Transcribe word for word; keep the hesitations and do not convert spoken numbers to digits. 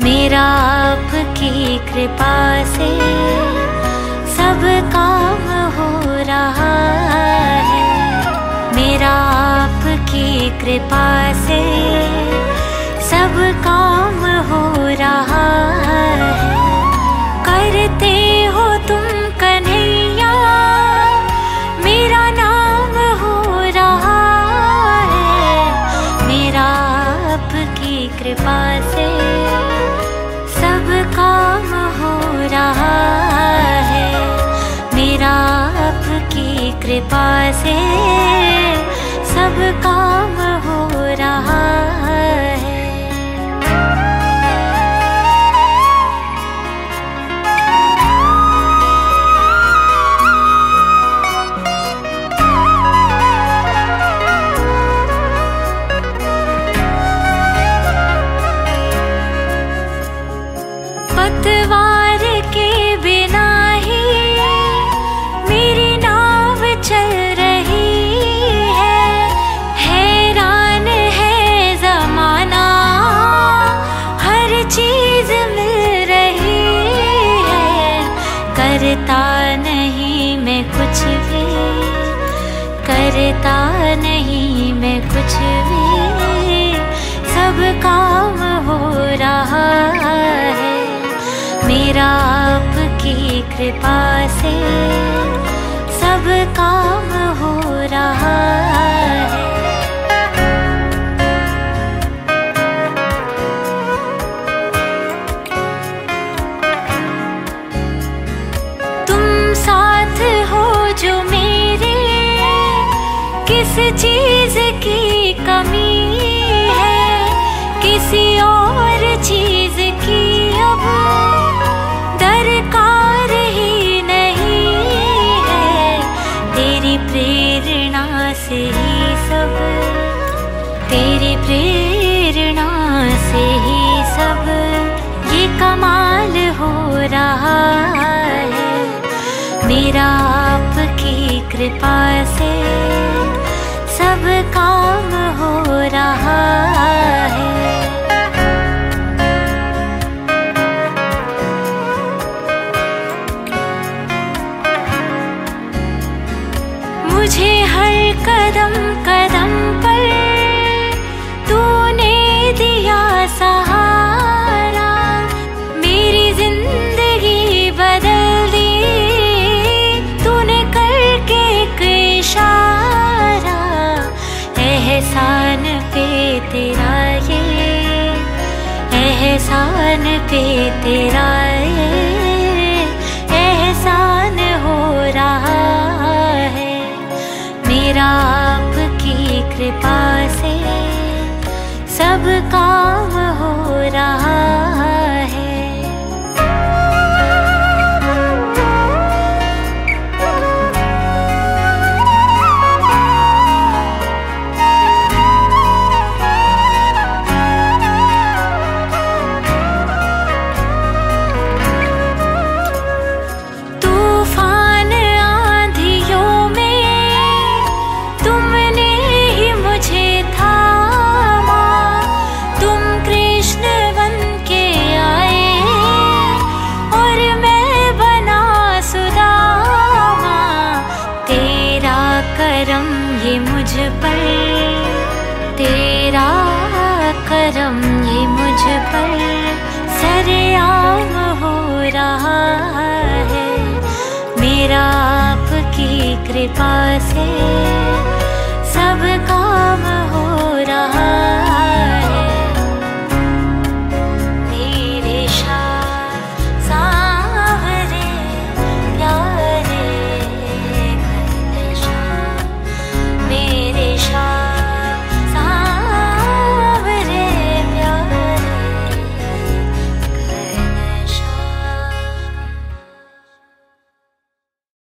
मेरा आपकी कृपा से सब काम हो रहा है। मेरा आपकी कृपा से सब काम हो रहा है। करते हो तुम कन्हैया मेरा नाम हो रहा है। मेरा आपकी कृपा से सब काम हो रहा है। मेरा आपकी कृपा से सब काम हो रहा है। पतवार के बिना ही मेरी नाव चल रही है। हैरान है ज़माना हर चीज़ मिल रही है। करता नहीं मैं कुछ भी, करता नहीं मैं कुछ भी, सब काम हो रहा है। मेरा आपकी कृपा से सब काम हो रहा है। तुम साथ हो जो मेरे, किस चीज़ की कमी है। किसी और चीज़ की अब दरकार ही नहीं है। तेरी प्रेरणा से ही सब, तेरी प्रेरणा से ही सब ये कमाल हो रहा है। मेरा आपकी कृपा से सब काम हो रहा है। मुझे हर कदम कदम पर तूने दिया सहारा। मेरी जिंदगी बदल दी तूने करके एक इशारा। एहसान पे तेरा ये, एहसान पे तेरा ये एहसान हो रहा है। मेरा आपकी कृपा से सब काम हो रहा है। तूफान आंधियों में तुमने ही मुझे थामा। तुम कृष्ण बन के आए और मैं बना सुदामा। तेरा करम ये मुझ पर, तेरा करम ये मुझ पर सरेआम हो रहा है। मेरा आपकी कृपा से